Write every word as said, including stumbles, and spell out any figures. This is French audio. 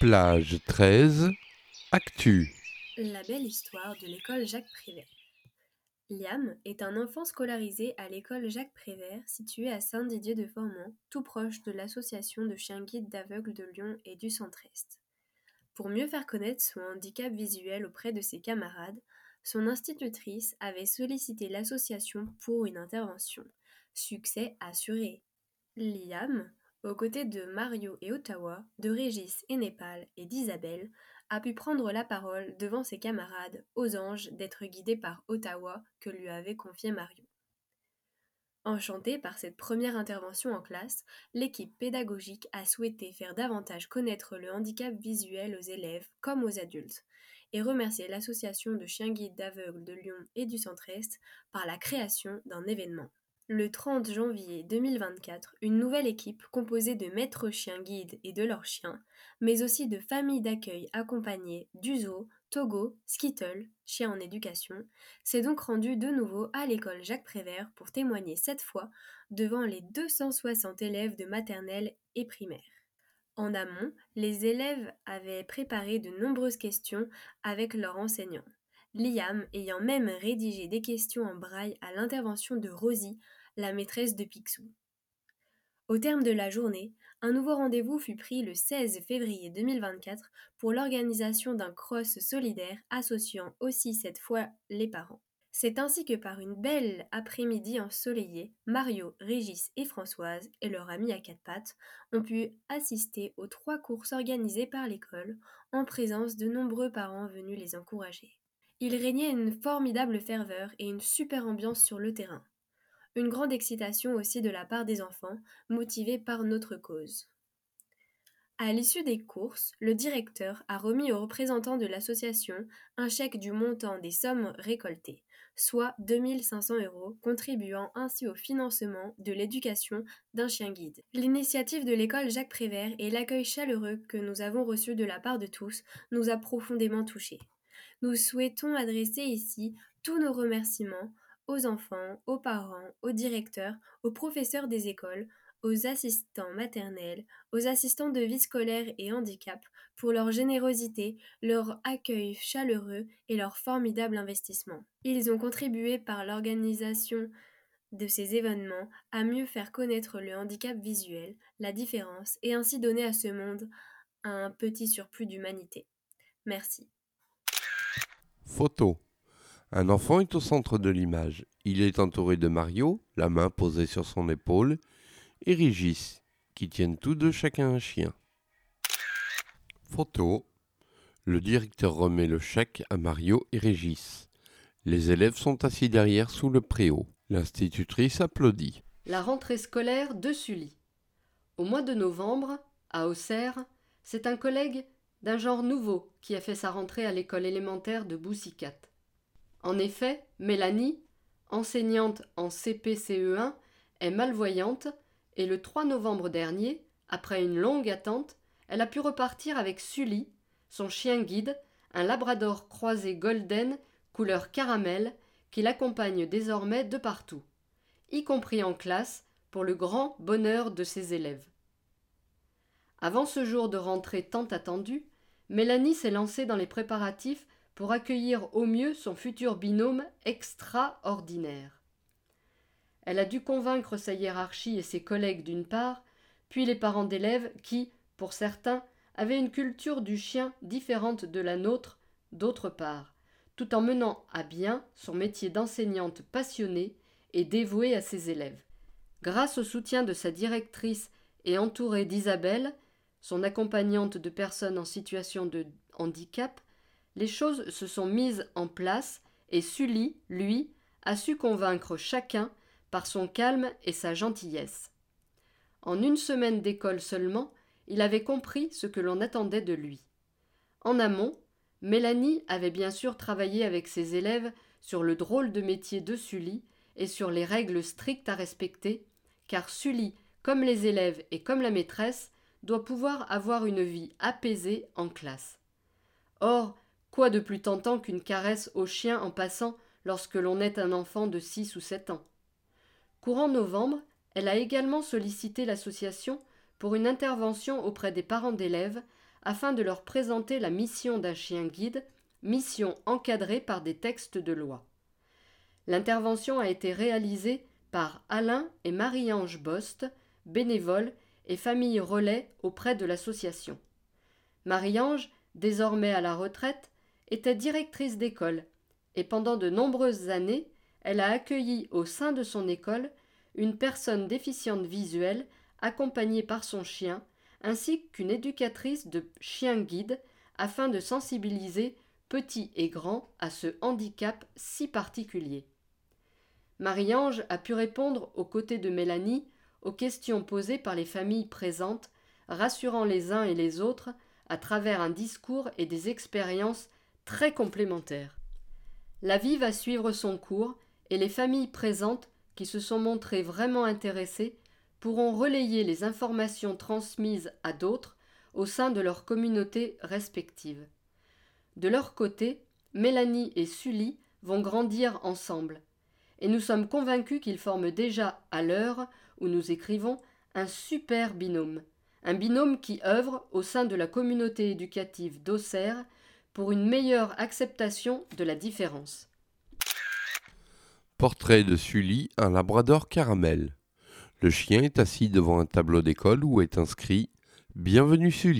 Plage treize, Actu. La belle histoire de l'école Jacques Prévert. Liam est un enfant scolarisé à l'école Jacques Prévert située à Saint-Didier-de-Formans, tout proche de l'association de chiens guides d'aveugles de Lyon et du Centre-Est. Pour mieux faire connaître son handicap visuel auprès de ses camarades, son institutrice avait sollicité l'association pour une intervention. Succès assuré. Liam, aux côtés de Mario et Ottawa, de Régis et Népal et d'Isabelle, a pu prendre la parole devant ses camarades, aux anges d'être guidé par Ottawa que lui avait confié Mario. Enchantée par cette première intervention en classe, l'équipe pédagogique a souhaité faire davantage connaître le handicap visuel aux élèves comme aux adultes et remercier l'association de chiens guides d'aveugles de Lyon et du Centre-Est par la création d'un événement. Le trente janvier deux mille vingt-quatre, une nouvelle équipe composée de maîtres chiens guides et de leurs chiens, mais aussi de familles d'accueil accompagnées d'Uzo, Togo, Skittle, chien en éducation, s'est donc rendue de nouveau à l'école Jacques Prévert pour témoigner cette fois devant les deux cent soixante élèves de maternelle et primaire. En amont, les élèves avaient préparé de nombreuses questions avec leurs enseignants. Liam ayant même rédigé des questions en braille à l'intervention de Rosie, la maîtresse de Picsou. Au terme de la journée, un nouveau rendez-vous fut pris le seize février deux mille vingt-quatre pour l'organisation d'un cross solidaire associant aussi cette fois les parents. C'est ainsi que par une belle après-midi ensoleillée, Mario, Régis et Françoise et leur ami à quatre pattes ont pu assister aux trois courses organisées par l'école en présence de nombreux parents venus les encourager. Il régnait une formidable ferveur et une super ambiance sur le terrain. Une grande excitation aussi de la part des enfants, motivés par notre cause. À l'issue des courses, le directeur a remis aux représentants de l'association un chèque du montant des sommes récoltées, soit deux mille cinq cents euros, contribuant ainsi au financement de l'éducation d'un chien guide. L'initiative de l'école Jacques Prévert et l'accueil chaleureux que nous avons reçu de la part de tous nous a profondément touchés. Nous souhaitons adresser ici tous nos remerciements aux enfants, aux parents, aux directeurs, aux professeurs des écoles, aux assistants maternels, aux assistants de vie scolaire et handicap pour leur générosité, leur accueil chaleureux et leur formidable investissement. Ils ont contribué par l'organisation de ces événements à mieux faire connaître le handicap visuel, la différence et ainsi donner à ce monde un petit surplus d'humanité. Merci. Photo. Un enfant est au centre de l'image. Il est entouré de Mario, la main posée sur son épaule, et Régis, qui tiennent tous deux chacun un chien. Photo. Le directeur remet le chèque à Mario et Régis. Les élèves sont assis derrière sous le préau. L'institutrice applaudit. La rentrée scolaire de Sully. Au mois de novembre, à Auxerre, c'est un collègue d'un genre nouveau qui a fait sa rentrée à l'école élémentaire de Boucicat. En effet, Mélanie, enseignante en C P C E un, est malvoyante et le trois novembre dernier, après une longue attente, elle a pu repartir avec Sully, son chien guide, un labrador croisé golden couleur caramel qui l'accompagne désormais de partout, y compris en classe pour le grand bonheur de ses élèves. Avant ce jour de rentrée tant attendu, Mélanie s'est lancée dans les préparatifs pour accueillir au mieux son futur binôme extraordinaire. Elle a dû convaincre sa hiérarchie et ses collègues d'une part, puis les parents d'élèves qui, pour certains, avaient une culture du chien différente de la nôtre d'autre part, tout en menant à bien son métier d'enseignante passionnée et dévouée à ses élèves. Grâce au soutien de sa directrice et entourée d'Isabelle, son accompagnante de personnes en situation de handicap, les choses se sont mises en place et Sully, lui, a su convaincre chacun par son calme et sa gentillesse. En une semaine d'école seulement, il avait compris ce que l'on attendait de lui. En amont, Mélanie avait bien sûr travaillé avec ses élèves sur le drôle de métier de Sully et sur les règles strictes à respecter, car Sully, comme les élèves et comme la maîtresse, doit pouvoir avoir une vie apaisée en classe. Or, quoi de plus tentant qu'une caresse au chien en passant lorsque l'on est un enfant de six ou sept ans ? Courant novembre, elle a également sollicité l'association pour une intervention auprès des parents d'élèves afin de leur présenter la mission d'un chien guide, mission encadrée par des textes de loi. L'intervention a été réalisée par Alain et Marie-Ange Bost, bénévoles et famille relais auprès de l'association. Marie-Ange, désormais à la retraite, était directrice d'école et pendant de nombreuses années, elle a accueilli au sein de son école une personne déficiente visuelle accompagnée par son chien, ainsi qu'une éducatrice de chiens guides afin de sensibiliser petits et grands à ce handicap si particulier. Marie-Ange a pu répondre aux côtés de Mélanie aux questions posées par les familles présentes, rassurant les uns et les autres à travers un discours et des expériences très complémentaires. La vie va suivre son cours et les familles présentes qui se sont montrées vraiment intéressées pourront relayer les informations transmises à d'autres au sein de leur communauté respective. De leur côté, Mélanie et Sully vont grandir ensemble, et nous sommes convaincus qu'ils forment déjà, à l'heure où nous écrivons, un super binôme, un binôme qui œuvre au sein de la communauté éducative d'Auxerre pour une meilleure acceptation de la différence. Portrait de Sully, un labrador caramel. Le chien est assis devant un tableau d'école où est inscrit « Bienvenue Sully ».